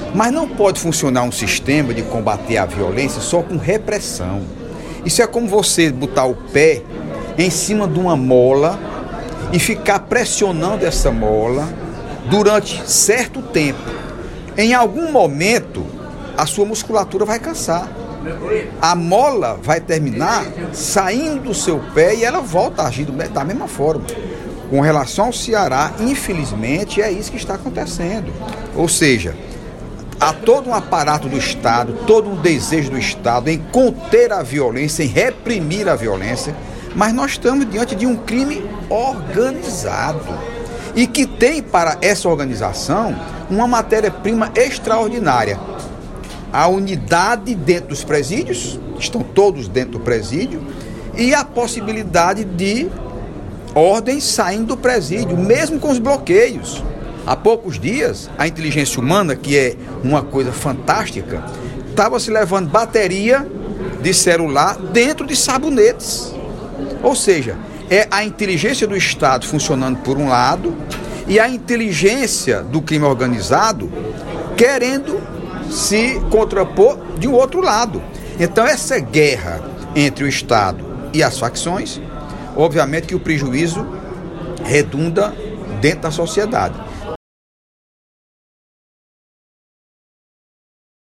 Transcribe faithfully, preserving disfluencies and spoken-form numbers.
Mas não pode funcionar um sistema de combater a violência só com repressão. Isso é como você botar o pé em cima de uma mola e ficar pressionando essa mola durante certo tempo. Em algum momento, a sua musculatura vai cansar. A mola vai terminar saindo do seu pé e ela volta a agir da mesma forma. Com relação ao Ceará, infelizmente, é isso que está acontecendo. Ou seja, há todo um aparato do Estado, todo um desejo do Estado em conter a violência, em reprimir a violência, mas nós estamos diante de um crime organizado e que tem para essa organização uma matéria-prima extraordinária. A unidade dentro dos presídios, estão todos dentro do presídio, e a possibilidade de ordens saindo do presídio, mesmo com os bloqueios. Há poucos dias, a inteligência humana, que é uma coisa fantástica, estava se levando bateria de celular dentro de sabonetes. Ou seja, é a inteligência do Estado funcionando por um lado e a inteligência do crime organizado querendo se contrapor de um outro lado. Então, essa guerra entre o Estado e as facções, obviamente que o prejuízo redunda dentro da sociedade.